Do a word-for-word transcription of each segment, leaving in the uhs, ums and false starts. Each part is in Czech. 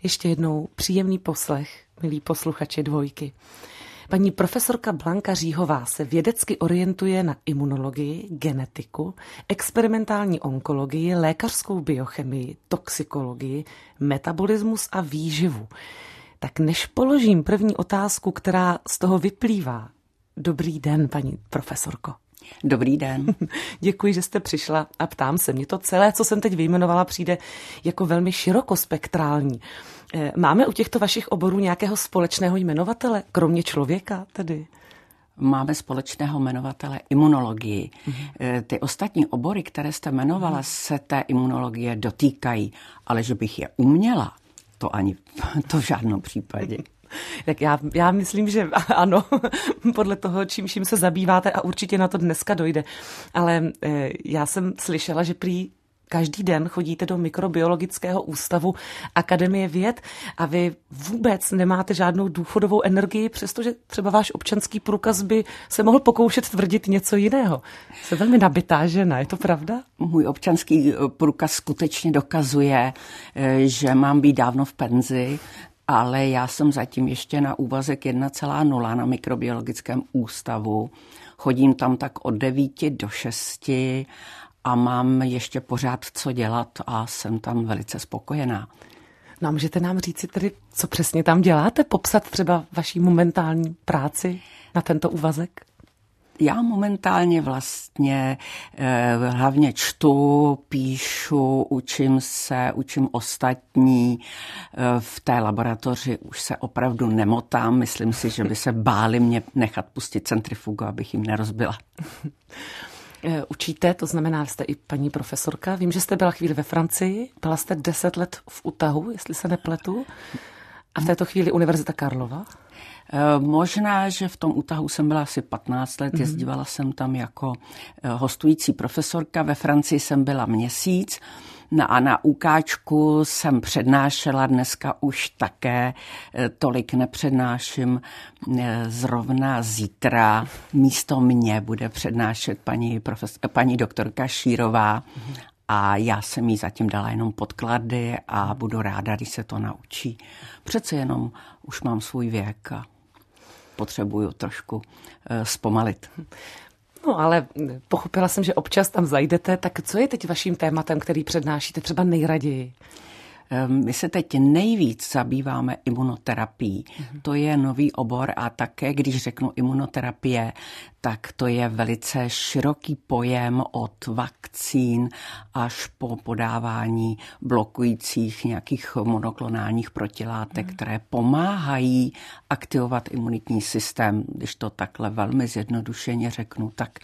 Ještě jednou příjemný poslech, milí posluchači Dvojky. Paní profesorka Blanka Říhová se vědecky orientuje na imunologii, genetiku, experimentální onkologii, lékařskou biochemii, toxikologii, metabolismus a výživu. Tak než položím první otázku, která z toho vyplývá. Dobrý den, paní profesorko. Dobrý den. Děkuji, že jste přišla a ptám se. Mně to celé, co jsem teď vyjmenovala, přijde jako velmi širokospektrální. Máme u těchto vašich oborů nějakého společného jmenovatele, kromě člověka tedy? Máme společného jmenovatele imunologii. Mm-hmm. Ty ostatní obory, které jste jmenovala, mm-hmm. se té imunologie dotýkají, ale že bych je uměla, to ani to v žádném případě. Tak já, já myslím, že ano, podle toho, čím, čím se zabýváte a určitě na to dneska dojde. Ale e, já jsem slyšela, že prý každý den chodíte do mikrobiologického ústavu Akademie věd a vy vůbec nemáte žádnou důchodovou energii, přestože třeba váš občanský průkaz by se mohl pokoušet tvrdit něco jiného. Jste velmi nabitá žena, je to pravda? Můj občanský průkaz skutečně dokazuje, že mám být dávno v penzi, ale já jsem zatím ještě na úvazek jedna celá nula na mikrobiologickém ústavu. Chodím tam tak od devíti do šesti a mám ještě pořád co dělat a jsem tam velice spokojená. No a můžete nám říci tedy, co přesně tam děláte? Popsat třeba vaší momentální práci na tento úvazek? Já momentálně vlastně eh, hlavně čtu, píšu, učím se, učím ostatní. Eh, v té laboratoři už se opravdu nemotám. Myslím si, že by se báli mě nechat pustit centrifugu, abych jim nerozbila. Učíte, to znamená, jste i paní profesorka. Vím, že jste byla chvíli ve Francii, byla jste deset let v Utahu, jestli se nepletu. A v této chvíli Univerzita Karlova? Možná, že v tom Utahu jsem byla asi patnáct let, jezdívala jsem tam jako hostující profesorka, ve Francii jsem byla měsíc a na UKčku jsem přednášela, dneska už také tolik nepřednáším, zrovna zítra místo mě bude přednášet paní, profes- paní doktorka Šírová. A já jsem jí zatím dala jenom podklady a budu ráda, když se to naučí. Přece jenom už mám svůj věk a potřebuju trošku uh, zpomalit. No ale pochopila jsem, že občas tam zajdete, tak co je teď vaším tématem, který přednášíte třeba nejraději? My se teď nejvíc zabýváme imunoterapií. Mm-hmm. To je nový obor a také, když řeknu imunoterapie, tak to je velice široký pojem od vakcín až po podávání blokujících nějakých monoklonálních protilátek, mm-hmm. které pomáhají aktivovat imunitní systém. Když to takhle velmi zjednodušeně řeknu, tak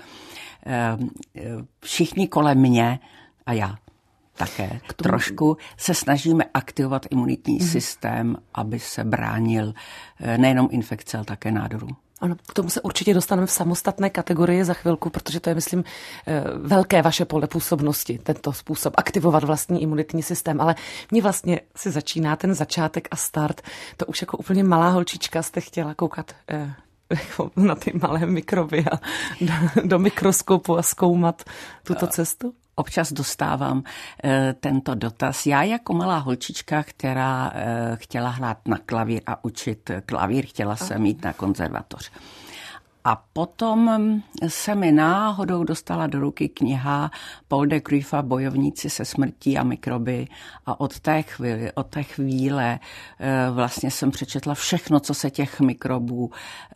všichni kolem mě a já také trošku se snažíme aktivovat imunitní mm. systém, aby se bránil nejenom infekce, ale také nádorům. Ano, k tomu se určitě dostaneme v samostatné kategorii za chvilku, protože to je, myslím, velké vaše pole působnosti, tento způsob aktivovat vlastní imunitní systém. Ale mě vlastně si začíná ten začátek a start. To už jako úplně malá holčička jste chtěla koukat na ty malé mikroby a do, do mikroskopu a zkoumat tuto cestu? Občas dostávám e, tento dotaz. Já jako malá holčička, která e, chtěla hrát na klavír a učit klavír, chtěla jsem jít na konzervatoř. A potom se mi náhodou dostala do ruky kniha Paul de Kruiffa Bojovníci se smrtí a mikroby a od té chvíle, od té chvíle vlastně jsem přečetla všechno, co se těch mikrobů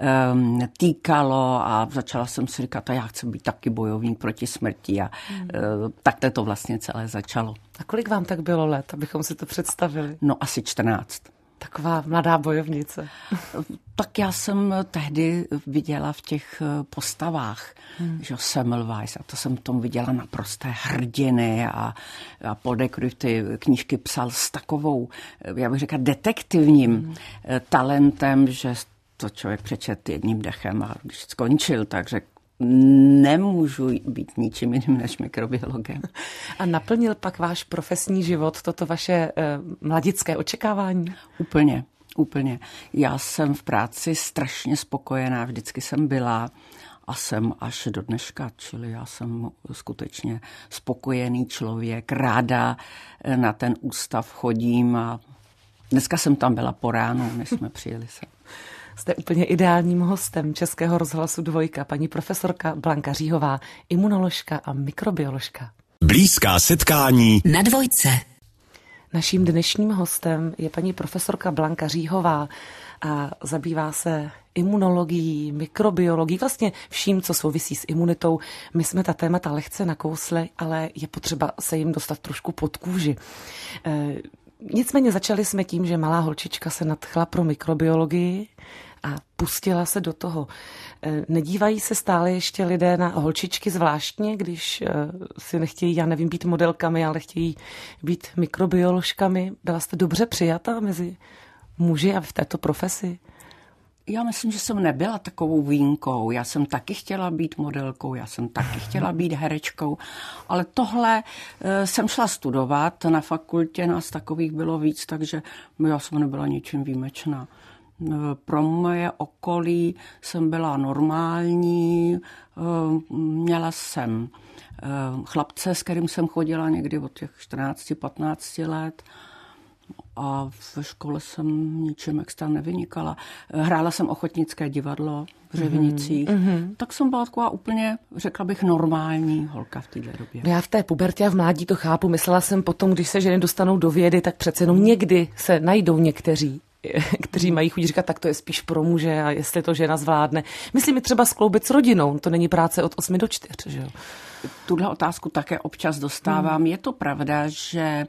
týkalo a začala jsem si říkat, a já chci být taky bojovník proti smrti a hmm. takhle to vlastně celé začalo. A kolik vám tak bylo let, abychom si to představili? No asi čtrnáct. Taková mladá bojovnice. Tak já jsem tehdy viděla v těch postavách, hmm. že Semmelweis, a to jsem v tom viděla naprosté hrdiny a, a Paul de Kruif ty knížky psal s takovou, já bych řekla, detektivním hmm. talentem, že to člověk přečet jedním dechem a když skončil, tak řekl, nemůžu být ničím jiným než mikrobiologem. A naplnil pak váš profesní život toto vaše eh, mladické očekávání? Úplně, úplně. Já jsem v práci strašně spokojená, vždycky jsem byla a jsem až do dneška, čili já jsem skutečně spokojený člověk, ráda na ten ústav chodím a Dneska jsem tam byla po ránu, než jsme přijeli sem. Jste úplně ideálním hostem Českého rozhlasu Dvojka, paní profesorka Blanka Říhová, imunoložka a mikrobioložka. Blízká setkání na Dvojce. Naším dnešním hostem je paní profesorka Blanka Říhová a zabývá se imunologií, mikrobiologií, vlastně vším, co souvisí s imunitou. My jsme ta témata lehce nakousli, ale je potřeba se jim dostat trošku pod kůži. E, nicméně začali jsme tím, že malá holčička se nadchla pro mikrobiologii a pustila se do toho. E, nedívají se stále ještě lidé na holčičky zvláštně, když e, si nechtějí, já nevím, být modelkami, ale chtějí být mikrobioložkami. Byla jste dobře přijata mezi muži a v této profesi? Já myslím, že jsem nebyla takovou výjimkou. Já jsem taky chtěla být modelkou, já jsem taky chtěla být herečkou, ale tohle e, jsem šla studovat. Na fakultě nás takových bylo víc, takže já jsem nebyla ničím výjimečná. E, pro moje okolí jsem byla normální, e, měla jsem e, chlapce, s kterým jsem chodila někdy od těch čtrnáct patnáct let. A ve škole jsem ničím extra nevynikala. Hrála jsem ochotnické divadlo v Řevinicích, mm-hmm. tak jsem byla taková úplně, řekla bych, normální holka v této době. Já v té pubertě a v mládí to chápu. Myslela jsem potom, když se ženy dostanou do vědy, tak přece jenom někdy se najdou někteří, kteří mají chuť říkat, tak to je spíš pro muže a jestli to žena zvládne. Myslím i třeba skloubit s rodinou, to není práce od osmi do čtyř, že jo? Tuhle otázku také občas dostávám. Mm. Je to pravda, že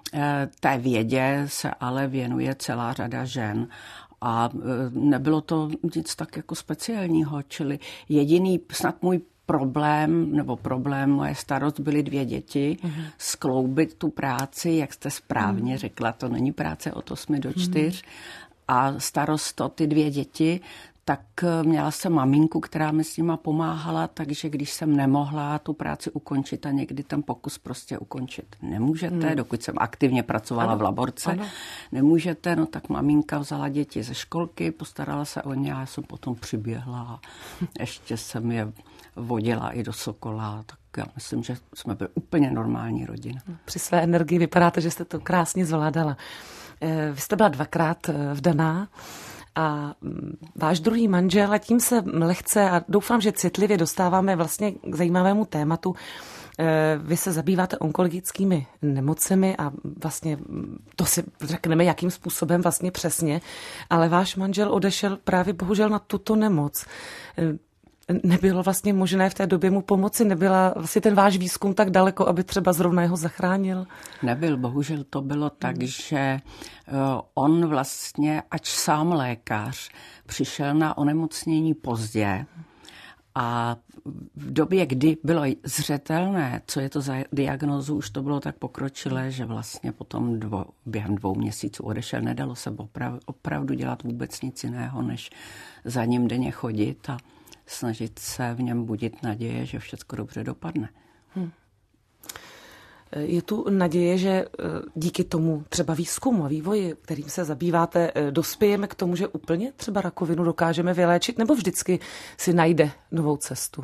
té vědě se ale věnuje celá řada žen a nebylo to nic tak jako speciálního, čili jediný snad můj problém, nebo problém, moje starost byly dvě děti, mm. skloubit tu práci, jak jste správně mm. řekla, to není práce od osmi do čtyř mm. a starost o ty dvě děti, tak měla jsem maminku, která mi s nima pomáhala, takže když jsem nemohla tu práci ukončit a někdy ten pokus prostě ukončit nemůžete, hmm. dokud jsem aktivně pracovala ano, v laborce, ano. nemůžete, no tak maminka vzala děti ze školky, postarala se o ně a já jsem potom přiběhla a ještě jsem je vodila i do Sokola, tak já myslím, že jsme byli úplně normální rodina. Při své energii vypadáte, že jste to krásně zvládala. Vy jste byla dvakrát vdaná, a váš druhý manžel, a tím se lehce a doufám, že citlivě dostáváme vlastně k zajímavému tématu. Vy se zabýváte onkologickými nemocemi a vlastně to si řekneme, jakým způsobem vlastně přesně, ale váš manžel odešel právě bohužel na tuto nemoc. Nebylo vlastně možné v té době mu pomoci? Nebyla vlastně ten váš výzkum tak daleko, aby třeba zrovna jeho zachránil? Nebyl, bohužel to bylo tak, hmm. že on vlastně, ač sám lékař, přišel na onemocnění pozdě a v době, kdy bylo zřetelné, co je to za diagnózu, už to bylo tak pokročilé, že vlastně potom dvo, během dvou měsíců odešel. Nedalo se oprav, opravdu dělat vůbec nic jiného, než za ním denně chodit a snažit se v něm budit naděje, že všechno dobře dopadne. Hmm. Je tu naděje, že díky tomu třeba výzkumu a vývoji, kterým se zabýváte, dospějeme k tomu, že úplně třeba rakovinu dokážeme vyléčit, nebo vždycky si najde novou cestu?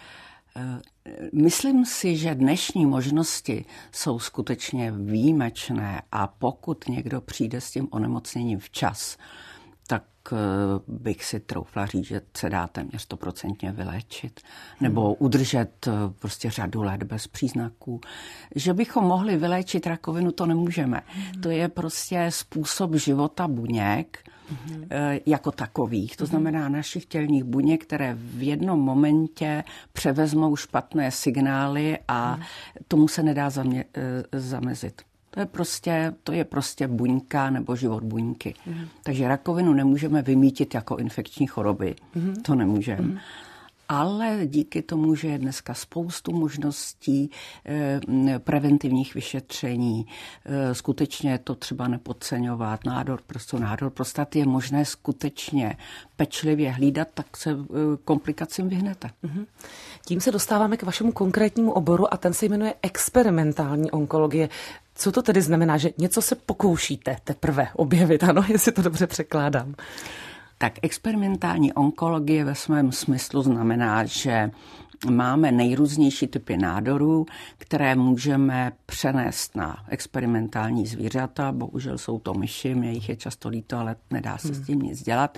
Myslím si, že dnešní možnosti jsou skutečně výjimečné a pokud někdo přijde s tím onemocněním včas, tak bych si troufla říct, že se dá téměř stoprocentně vyléčit nebo udržet prostě řadu let bez příznaků. Že bychom mohli vyléčit rakovinu, to nemůžeme. Mm. To je prostě způsob života buněk mm. jako takových. To znamená našich tělních buněk, které v jednom momentě převezmou špatné signály a mm. tomu se nedá zamě- zamezit. To je prostě, to je prostě buňka nebo život buňky. Mm. Takže rakovinu nemůžeme vymýtit jako infekční choroby. Mm. To nemůžeme. Mm. Ale díky tomu, že je dneska spoustu možností e, preventivních vyšetření, e, skutečně to třeba nepodceňovat, nádor prstu, nádor prostaty je možné skutečně pečlivě hlídat, tak se e, komplikacím vyhnete. Mm-hmm. Tím se dostáváme k vašemu konkrétnímu oboru a ten se jmenuje experimentální onkologie. Co to tedy znamená, že něco se pokoušíte teprve objevit, ano, jestli to dobře překládám? Tak experimentální onkologie ve svém smyslu znamená, že máme nejrůznější typy nádorů, které můžeme přenést na experimentální zvířata. Bohužel jsou to myši, mě jich je často líto, ale nedá se s tím nic dělat.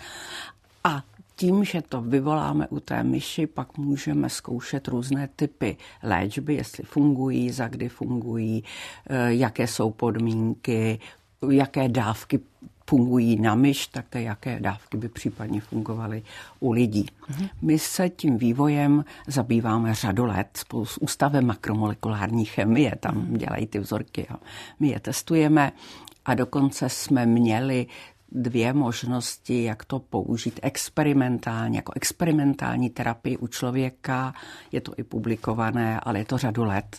A tím, že to vyvoláme u té myši, pak můžeme zkoušet různé typy léčby, jestli fungují, za kdy fungují, jaké jsou podmínky, jaké dávky fungují na myš, také jaké dávky by případně fungovaly u lidí. Mhm. My se tím vývojem zabýváme řadu let spolu s Ústavem makromolekulární chemie, tam dělají ty vzorky a my je testujeme a dokonce jsme měli dvě možnosti, jak to použít experimentálně, jako experimentální terapii u člověka. Je to i publikované, ale je to řadu let.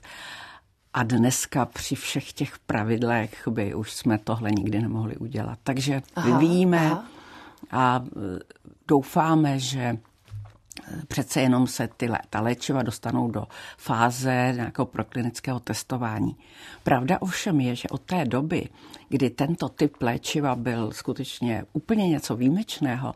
A dneska při všech těch pravidlech by už jsme tohle nikdy nemohli udělat. Takže aha, vyvíjíme aha. a doufáme, že přece jenom se ty, ta léčiva dostanou do fáze nějakého proklinického testování. Pravda ovšem je, že od té doby, kdy tento typ léčiva byl skutečně úplně něco výjimečného,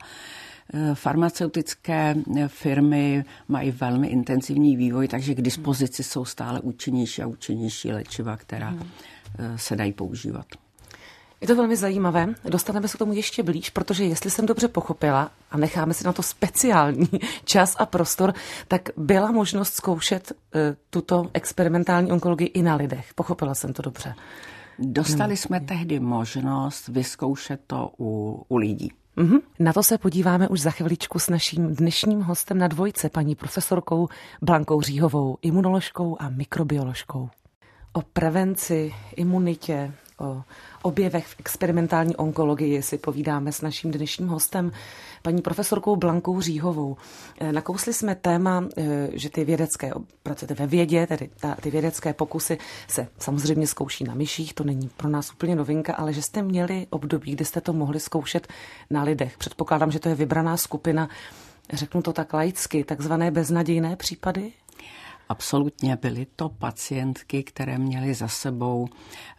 farmaceutické firmy mají velmi intenzivní vývoj, takže k dispozici jsou stále účinnější a účinnější léčiva, která hmm. se dají používat. Je to velmi zajímavé. Dostaneme se k tomu ještě blíž, protože jestli jsem dobře pochopila a necháme si na to speciální čas a prostor, tak byla možnost zkoušet uh, tuto experimentální onkologii i na lidech. Pochopila jsem to dobře. Dostali no. jsme tehdy možnost vyzkoušet to u, u lidí. Mm-hmm. Na to se podíváme už za chviličku s naším dnešním hostem na dvojce, paní profesorkou Blankou Říhovou, imunoložkou a mikrobioložkou. O prevenci, imunitě, o objevech v experimentální onkologii si povídáme s naším dnešním hostem, paní profesorkou Blankou Říhovou. Nakousli jsme téma, že ty vědecké, pracujete ve vědě, tedy ta, ty vědecké pokusy se samozřejmě zkouší na myších, to není pro nás úplně novinka, ale že jste měli období, kdy jste to mohli zkoušet na lidech. Předpokládám, že to je vybraná skupina, řeknu to tak laicky, takzvané beznadějné případy? Absolutně, byly to pacientky, které měly za sebou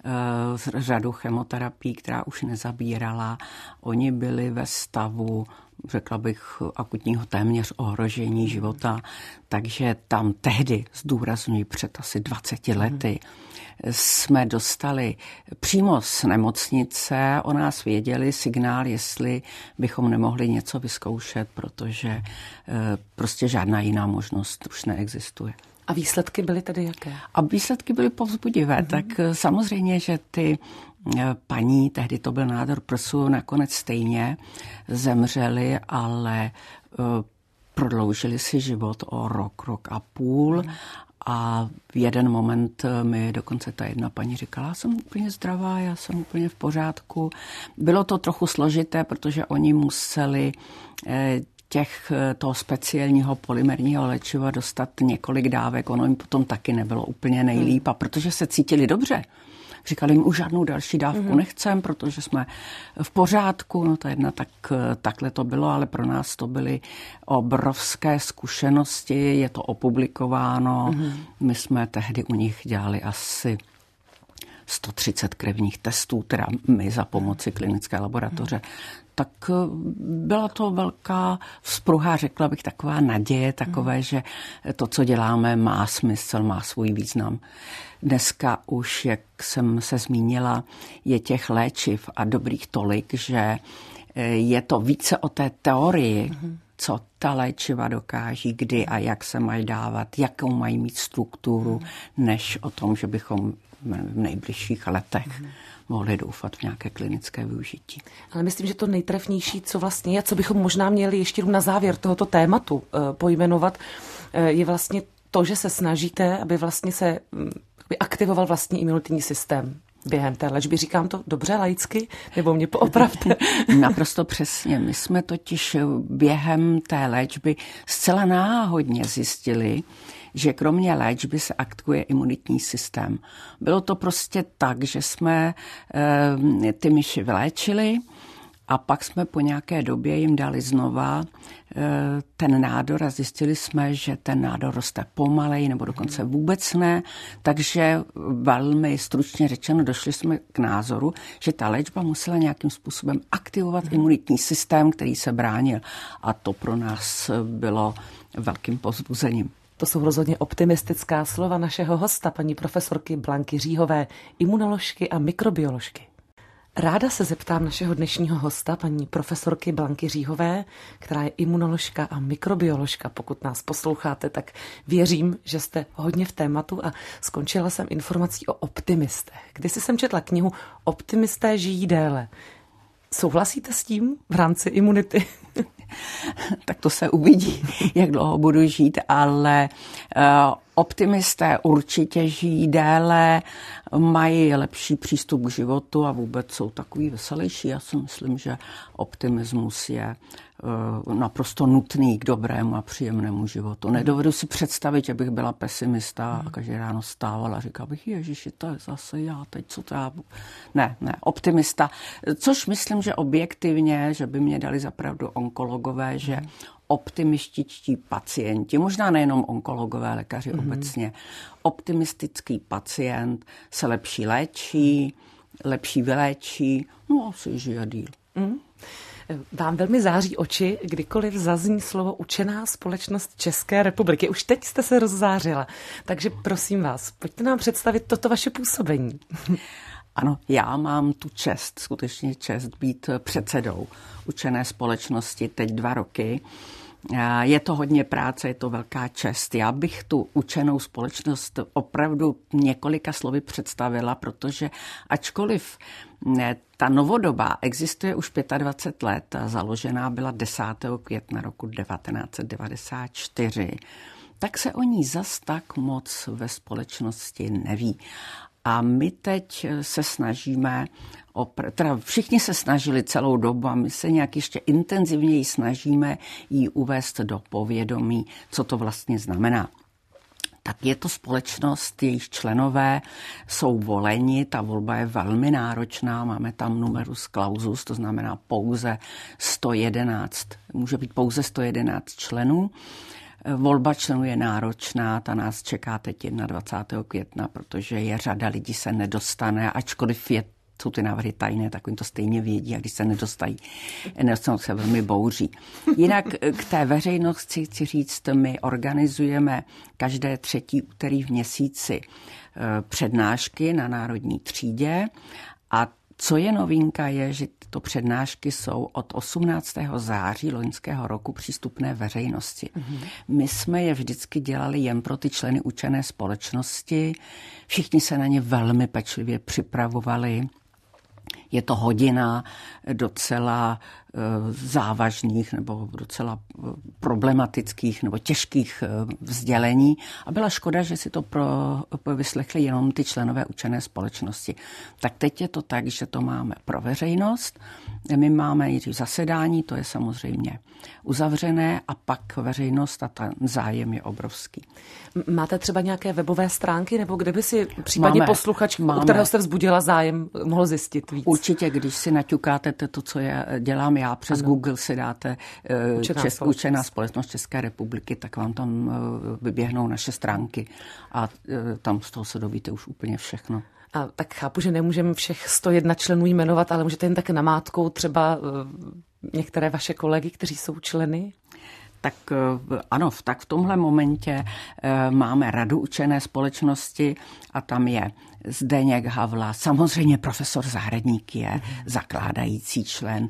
e, řadu chemoterapií, která už nezabírala. Oni byli ve stavu, řekla bych, akutního téměř ohrožení života, takže tam tehdy, zdůrazňuji před asi dvaceti lety, jsme dostali přímo z nemocnice, o nás věděli signál, jestli bychom nemohli něco vyzkoušet, protože e, prostě žádná jiná možnost už neexistuje. A výsledky byly tedy jaké? A výsledky byly povzbudivé. Mm-hmm. Tak samozřejmě, že ty paní, tehdy to byl nádor prsu, nakonec stejně zemřely, ale prodloužili si život o rok, rok a půl. Mm. A v jeden moment mi dokonce ta jedna paní říkala, já jsem úplně zdravá, já jsem úplně v pořádku. Bylo to trochu složité, protože oni museli těch toho speciálního polymerního léčiva dostat několik dávek. Ono jim potom taky nebylo úplně nejlíp, a protože se cítili dobře. Říkali jim, už žádnou další dávku mm-hmm. nechcem, protože jsme v pořádku. No ta jedna, tak takhle to bylo, ale pro nás to byly obrovské zkušenosti. Je to opublikováno. Mm-hmm. My jsme tehdy u nich dělali asi sto třicet krevních testů, teda my za pomoci klinické laboratoře. Tak byla to velká vzpruha, řekla bych, taková naděje, takové, že to, co děláme, má smysl, má svůj význam. Dneska už, jak jsem se zmínila, je těch léčiv a dobrých tolik, že je to více o té teorii, co ta léčiva dokáží, kdy a jak se mají dávat, jakou mají mít strukturu, než o tom, že bychom v nejbližších letech mohli doufat v nějaké klinické využití. Ale myslím, že to nejtrefnější, co vlastně je, co bychom možná měli ještě na závěr tohoto tématu pojmenovat, je vlastně to, že se snažíte, aby vlastně se aby aktivoval vlastní imunitní systém během té léčby. Říkám to dobře laicky, nebo mě poopravte? Naprosto přesně. My jsme totiž během té léčby zcela náhodně zjistili, že kromě léčby se aktivuje imunitní systém. Bylo to prostě tak, že jsme e, ty myši vyléčili a pak jsme po nějaké době jim dali znova e, ten nádor a zjistili jsme, že ten nádor roste pomaleji nebo dokonce vůbec ne. Takže velmi stručně řečeno došli jsme k názoru, že ta léčba musela nějakým způsobem aktivovat imunitní systém, který se bránil. A to pro nás bylo velkým povzbuzením. To jsou rozhodně optimistická slova našeho hosta, paní profesorky Blanky Říhové, imunoložky a mikrobioložky. Ráda se zeptám našeho dnešního hosta, paní profesorky Blanky Říhové, která je imunoložka a mikrobioložka. Pokud nás posloucháte, tak věřím, že jste hodně v tématu a skončila jsem informací o optimistech. Kdysi jsem četla knihu Optimisté žijí déle. Souhlasíte s tím v rámci imunity? Tak to se uvidí, jak dlouho budu žít, ale uh, optimisté určitě žijí déle, mají lepší přístup k životu a vůbec jsou takový veselější. Já si myslím, že optimismus je uh, naprosto nutný k dobrému a příjemnému životu. Nedovedu si představit, že bych byla pesimista a každý ráno stávala a říkala bych, ježiši, to je zase já, teď co to já... Ne, ne, optimista. Což myslím, že objektivně, že by mě dali zapravdu onkologové, že optimističtí pacienti, možná nejenom onkologové, lékaři mm-hmm. obecně, optimistický pacient se lepší léčí, lepší vyléčí, no asi žije díl. Mm. Vám velmi září oči, kdykoliv zazní slovo učená společnost České republiky. Už teď jste se rozzářila, takže prosím vás, pojďte nám představit toto vaše působení. Ano, já mám tu čest, skutečně čest být předsedou učené společnosti teď dva roky. Je to hodně práce, je to velká čest. Já bych tu učenou společnost opravdu několika slovy představila, protože ačkoliv ta novodoba existuje už dvacet pět let, založená byla desátého května roku devatenáct set devadesát čtyři, tak se o ní zas tak moc ve společnosti neví. A my teď se snažíme, opr- teda všichni se snažili celou dobu a my se nějak ještě intenzivněji snažíme ji uvést do povědomí, co to vlastně znamená. Tak je to společnost, jejíž členové jsou voleni, ta volba je velmi náročná, máme tam numerus clausus, to znamená pouze sto jedenáct, může být pouze sto jedenáct členů. Volba členů je náročná, ta nás čeká teď dvacátého prvního května, protože je řada lidí se nedostane, ačkoliv je, jsou ty návrhy tajné, tak oni to stejně vědí a když se nedostají, nedostanou se velmi bouří. Jinak k té veřejnosti chci říct, my organizujeme každé třetí úterý v měsíci přednášky na Národní třídě a co je novinka, je, že tyto přednášky jsou od osmnáctého září loňského roku přístupné veřejnosti. Mm-hmm. My jsme je vždycky dělali jen pro ty členy učené společnosti. Všichni se na ně velmi pečlivě připravovali. Je to hodina docela závažných nebo docela problematických nebo těžkých vzdělení a byla škoda, že si to pro, vyslechli jenom ty členové učené společnosti. Tak teď je to tak, že to máme pro veřejnost. My máme nejdřív zasedání, to je samozřejmě uzavřené a pak veřejnost a ten zájem je obrovský. Máte třeba nějaké webové stránky, nebo kde by si případně máme, posluchač, máme. u kterého jste vzbudila zájem, mohl zjistit víc? Určitě, když si naťukáte to, co je, dělám já, přes ano. Google si dáte učená, Česk, společnost. učená společnost České republiky, tak vám tam vyběhnou naše stránky a tam z toho se dovíte už úplně všechno. A tak chápu, že nemůžeme všech sto jedna členů jmenovat, ale můžete jen tak namátkou třeba některé vaše kolegy, kteří jsou členy? Tak ano, tak v tomhle momentě máme Radu učené společnosti a tam je Zdeněk Havla, samozřejmě profesor Zahradník je mm. zakládající člen.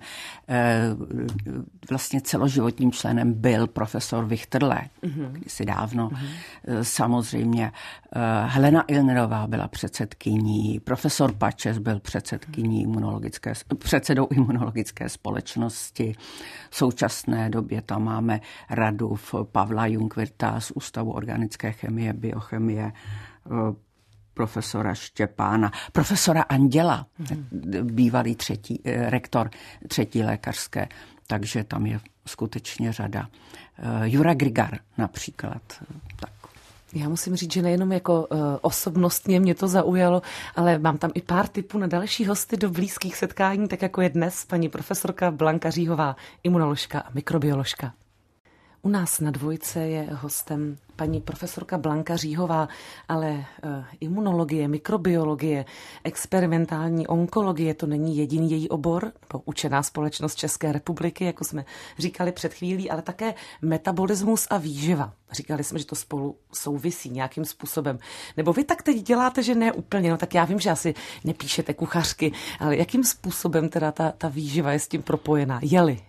Vlastně celoživotním členem byl profesor Vichterle, mm. kdysi dávno. Mm. Samozřejmě Helena Ilnerová byla předsedkyní, profesor Pačes byl předsedkyní imunologické, předsedou imunologické společnosti. V současné době tam máme radu v Pavla Jungwirtha z Ústavu organické chemie, biochemie, profesora Štěpána, profesora Anděla, mm. bývalý třetí, rektor třetí lékařské, takže tam je skutečně řada. Jura Grigar například. Tak. Já musím říct, že nejenom jako uh, osobnostně mě to zaujalo, ale mám tam i pár tipů na další hosty do blízkých setkání, tak jako je dnes paní profesorka Blanka Říhová, imunoložka a mikrobioložka. U nás na Dvojce je hostem paní profesorka Blanka Říhová, ale uh, imunologie, mikrobiologie, experimentální onkologie, to není jediný její obor, nebo učená společnost České republiky, jako jsme říkali před chvílí, ale také metabolismus a výživa. Říkali jsme, že to spolu souvisí nějakým způsobem. Nebo vy tak teď děláte, že ne úplně, no tak já vím, že asi nepíšete kuchařky, ale jakým způsobem teda ta, ta výživa je s tím propojená? Je-li?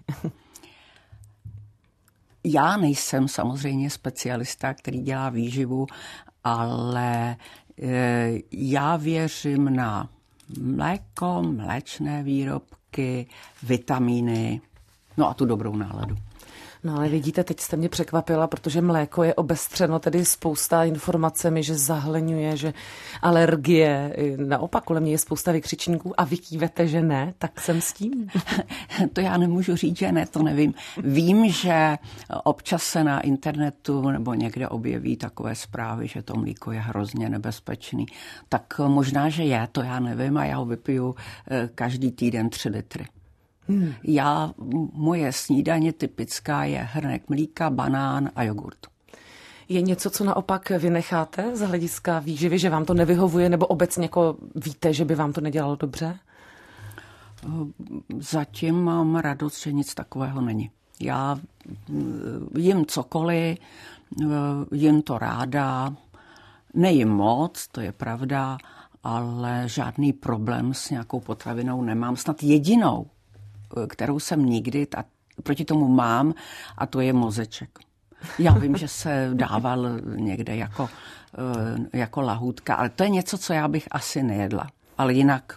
Já nejsem samozřejmě specialista, který dělá výživu, ale e, já věřím na mléko, mléčné výrobky, vitamíny, no a tu dobrou náladu. No ale vidíte, teď jste mě překvapila, protože mléko je obestřeno tedy spousta informacemi, že zahleňuje, že alergie, naopak kolem mě je spousta vykřičníků a vy kývete, že ne, tak jsem s tím. To já nemůžu říct, že ne, to nevím. Vím, že občas se na internetu nebo někde objeví takové zprávy, že to mléko je hrozně nebezpečný. Tak možná, že je, to já nevím a já ho vypiju každý týden tři litry. Hmm. Já, moje snídaně typická je hrnek mlíka, banán a jogurt. Je něco, co naopak vynecháte z hlediska výživy, že vám to nevyhovuje, nebo obecně jako víte, že by vám to nedělalo dobře? Zatím mám radost, že nic takového není. Já jim cokoliv, jim to ráda, nejím moc, to je pravda, ale žádný problém s nějakou potravinou nemám. Snad jedinou, kterou jsem nikdy a proti tomu mám, a to je mozeček. Já vím, že se dával někde jako, jako lahůdka, ale to je něco, co já bych asi nejedla. Ale jinak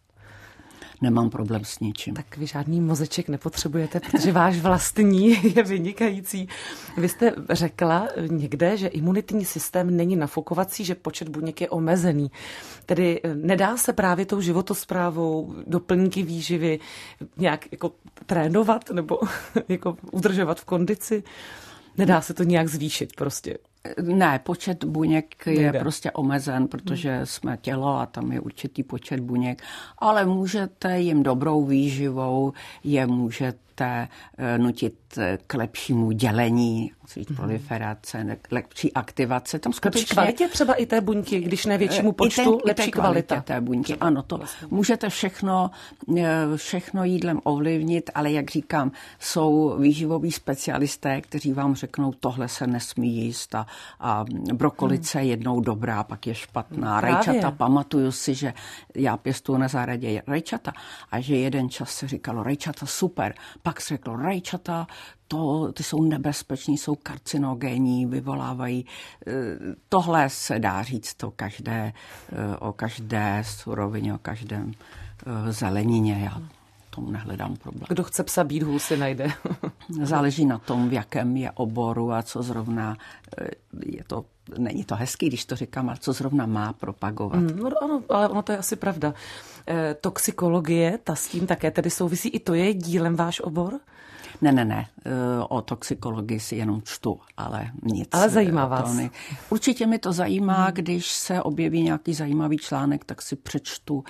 nemám problém s ničím. Tak vy žádný mozeček nepotřebujete, protože váš vlastní je vynikající. Vy jste řekla někde, že imunitní systém není nafukovací, že počet buněk je omezený. Tedy nedá se právě tou životosprávou, doplňky výživy nějak jako trénovat nebo jako udržovat v kondici? Nedá se to nějak zvýšit prostě? Ne, počet buněk je Nejde. prostě omezen, protože jsme tělo a tam je určitý počet buněk, ale můžete jim dobrou výživou, je můžete nutit k lepšímu dělení, mm-hmm. proliferace, k lepší aktivaci. Tam skutečně kvalitě třeba i té buňky, když ne většímu počtu, ten, lepší kvalita té buňky. Ano, to vlastně. Můžete všechno, všechno jídlem ovlivnit, ale jak říkám, jsou výživoví specialisté, kteří vám řeknou, tohle se nesmí jíst a, a brokolice hmm. jednou dobrá, pak je špatná. Právě. Rajčata, pamatuju si, že já pěstuju na zahradě rajčata a že jeden čas se říkalo rajčata super, pak se řeklo rajčata, to, ty jsou nebezpeční, jsou karcinogénní, vyvolávají. Tohle se dá říct to každé, o každé surovině, o každém zelenině. Já tomu nehledám problém. Kdo chce psa být, hůl si najde. Záleží na tom, v jakém je oboru a co zrovna je to. Není to hezký, když to říkám, ale co zrovna má propagovat. Mm, no ano, ale ono to je asi pravda. E, toxikologie, ta s tím také tedy souvisí, i to je dílem váš obor? Ne, ne, ne, o toxikologii si jenom čtu, ale nic. Ale zajímá vás. Ne. Určitě mi to zajímá, hmm. když se objeví nějaký zajímavý článek, tak si přečtu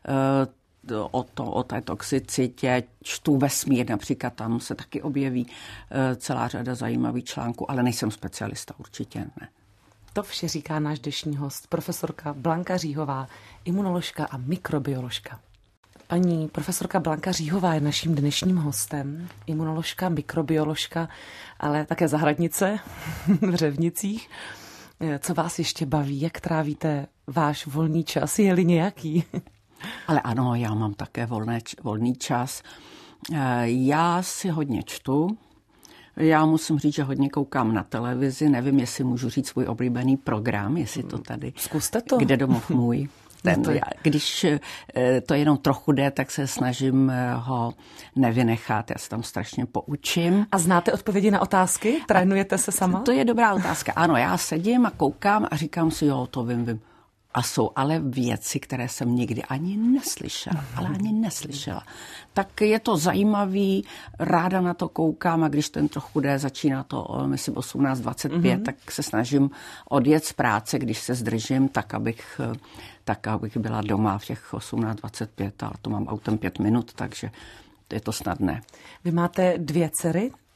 o, to, o té toxicitě, čtu Vesmír, například tam se taky objeví celá řada zajímavých článků, ale nejsem specialista, určitě ne. To vše říká náš dnešní host, profesorka Blanka Říhová, imunoložka a mikrobioložka. Paní profesorka Blanka Říhová je naším dnešním hostem, imunoložka, mikrobioložka, ale také zahradnice v Řevnicích. Co vás ještě baví? Jak trávíte váš volný čas? Je-li nějaký? Ale ano, já mám také volné, volný čas. Já si hodně čtu. Já musím říct, že hodně koukám na televizi. Nevím, jestli můžu říct svůj oblíbený program, jestli to tady... Zkuste to. Kde domov můj. Ten, já, když to jenom trochu jde, tak se snažím ho nevynechat. Já se tam strašně poučím. A znáte odpovědi na otázky? Trénujete se sama? To je dobrá otázka. Ano, já sedím a koukám a říkám si, jo, to vím, vím. A jsou ale věci, které jsem nikdy ani neslyšela, ale ani neslyšela. Tak je to zajímavý, ráda na to koukám a když ten trochu jde, začíná to, myslím, osmnáct dvacet pět, mm-hmm. tak se snažím odjet z práce, když se zdržím, tak abych, tak abych byla doma v těch osmnáct dvacet pět, ale to mám autem pět minut, takže je to snadné. Vy máte dvě dcery,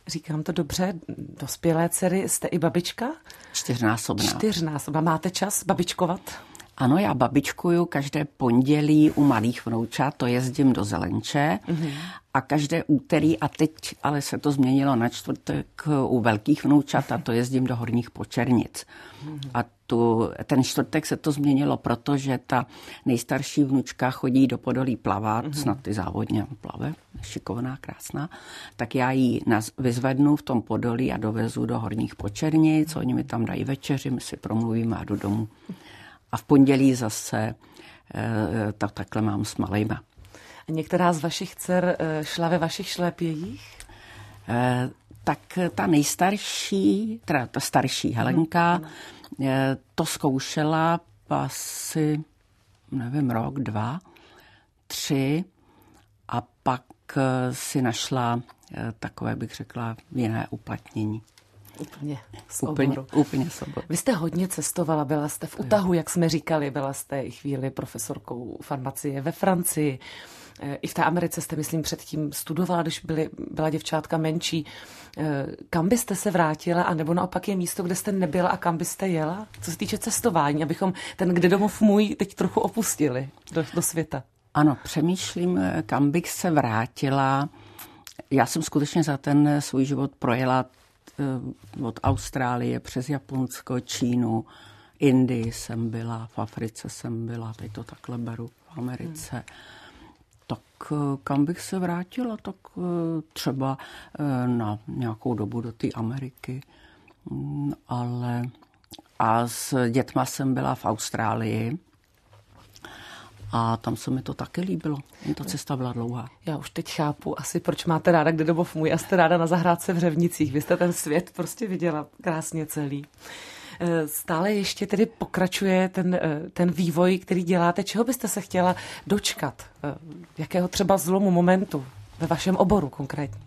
Říkám to dobře, dospělé dcery, jste i babička? Čtyřnásobná. Čtyřnásobná. Máte čas babičkovat? Ano, já babičkuju každé pondělí u malých vnoučat, to jezdím do Zelenče mm-hmm. a každé úterý, a teď ale se to změnilo na čtvrtek u velkých vnoučat, a to jezdím do Horních Počernic. Mm-hmm. A tu, ten čtvrtek se to změnilo, protože ta nejstarší vnučka chodí do Podolí plavat, mm-hmm. snad ty závodně plave, šikovná, krásná, tak já ji naz, vyzvednu v tom Podolí a dovezu do Horních Počernic, oni mi tam dají večeři, my si promluvíme a jdu domů. A v pondělí zase e, tak, takhle mám s malejma. A některá z vašich dcer šla ve vašich šlépějích? E, tak ta nejstarší, teda ta starší Helenka, mm. e, to zkoušela asi, nevím, rok, dva, tři a pak si našla e, takové, bych řekla, jiné uplatnění. Úplně z úplně, úplně z oboru. Vy jste hodně cestovala, byla jste v utahu, jak jsme říkali, byla jste i chvíli profesorkou farmacie ve Francii. I v té Americe jste, myslím, předtím studovala, když byly, byla děvčátka menší. Kam byste se vrátila, anebo naopak je místo, kde jste nebyla a kam byste jela? Co se týče cestování, abychom ten kde domov můj teď trochu opustili do, do světa. Ano, přemýšlím, kam bych se vrátila. Já jsem skutečně za ten svůj život projela od Austrálie přes Japonsko, Čínu, Indii jsem byla, v Africe jsem byla, teď to takhle beru, v Americe. Hmm. Tak kam bych se vrátila? Tak třeba na nějakou dobu do té Ameriky. Ale a s dětma jsem byla v Austrálii. A tam se mi to taky líbilo. Ta cesta byla dlouhá. Já už teď chápu asi, proč máte ráda Kde domov můj a jste ráda na zahrádce v Řevnicích. Vy jste ten svět prostě viděla krásně celý. Stále ještě tedy pokračuje ten, ten vývoj, který děláte. Čeho byste se chtěla dočkat? Jakého třeba zlomu momentu ve vašem oboru konkrétně?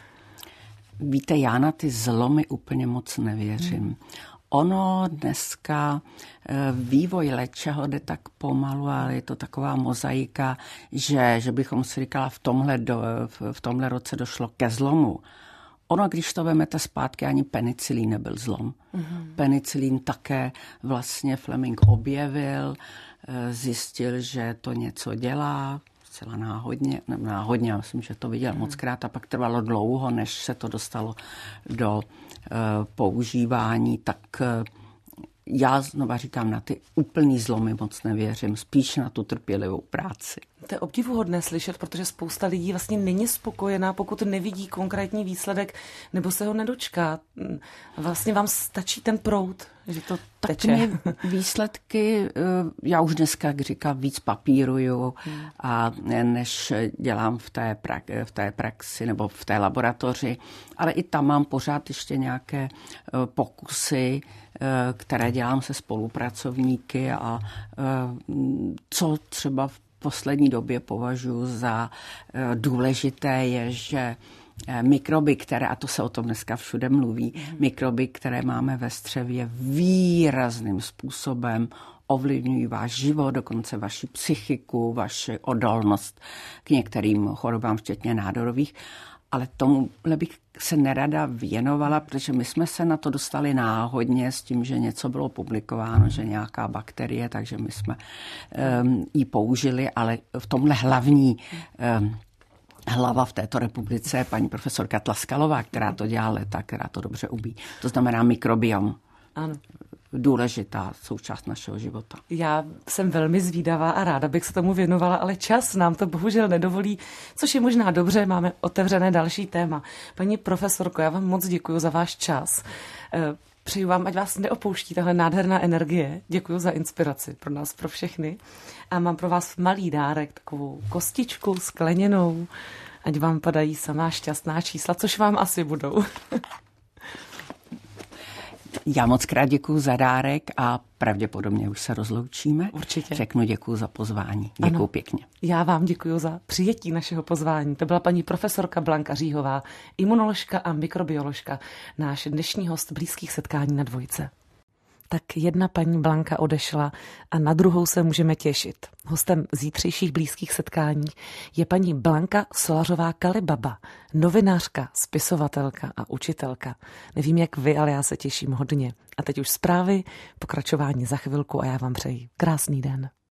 Víte, já na ty zlomy úplně moc nevěřím. Hmm. Ono dneska vývoj léčeho jde tak pomalu, ale je to taková mozaika, že, že bychom si říkala, v tomhle, do, v tomhle roce došlo ke zlomu. Ono, když to vemete zpátky, ani penicilín nebyl zlom. Mm-hmm. Penicilín také vlastně Fleming objevil, zjistil, že to něco dělá, zcela náhodně, ne, náhodně, já myslím, že to viděl mm-hmm. mockrát a pak trvalo dlouho, než se to dostalo do uh, používání, tak uh, já znova říkám, na ty úplný zlomy moc nevěřím, spíš na tu trpělivou práci. To je obdivuhodné slyšet, protože spousta lidí vlastně není spokojená, pokud nevidí konkrétní výsledek nebo se ho nedočká. Vlastně vám stačí ten proud, že to teče. Tak výsledky, já už dneska, jak říkám, víc papíruju a než dělám v té, pra- v té praxi nebo v té laboratoři, ale i tam mám pořád ještě nějaké pokusy, které dělám se spolupracovníky a co třeba v poslední době považuji za důležité je, že mikroby, které, a to se o tom dneska všude mluví, mm. mikroby, které máme ve střevě, výrazným způsobem ovlivňují váš život, dokonce vaši psychiku, vaši odolnost k některým chorobám, včetně nádorových. Ale tomuhle bych se nerada věnovala, protože my jsme se na to dostali náhodně s tím, že něco bylo publikováno, že nějaká bakterie, takže my jsme um, ji použili, ale v tomhle hlavní um, hlava v této republice je paní profesorka Tlaskalová, která to dělá léta, která to dobře ubí. To znamená mikrobiom. Ano. Důležitá součást našeho života. Já jsem velmi zvídavá a ráda bych se tomu věnovala, ale čas nám to bohužel nedovolí, což je možná dobře, máme otevřené další téma. Paní profesorko, já vám moc děkuji za váš čas. Přeju vám, ať vás neopouští tahle nádherná energie. Děkuji za inspiraci pro nás, pro všechny. A mám pro vás malý dárek, takovou kostičku skleněnou, ať vám padají samá šťastná čísla, což vám asi budou. Já moc krát děkuju za dárek a pravděpodobně už se rozloučíme. Určitě. Řeknu děkuju za pozvání. Děkuju ano, pěkně. Já vám děkuju za přijetí našeho pozvání. To byla paní profesorka Blanka Říhová, imunoložka a mikrobioložka, náš dnešní host Blízkých setkání na Dvojce. tak jedna paní Blanka odešla a na druhou se můžeme těšit. Hostem zítřejších blízkých setkání je paní Blanka Solařová-Kalibaba, novinářka, spisovatelka a učitelka. Nevím, jak vy, ale já se těším hodně. A teď už zprávy, pokračování za chvilku a já vám přeji krásný den.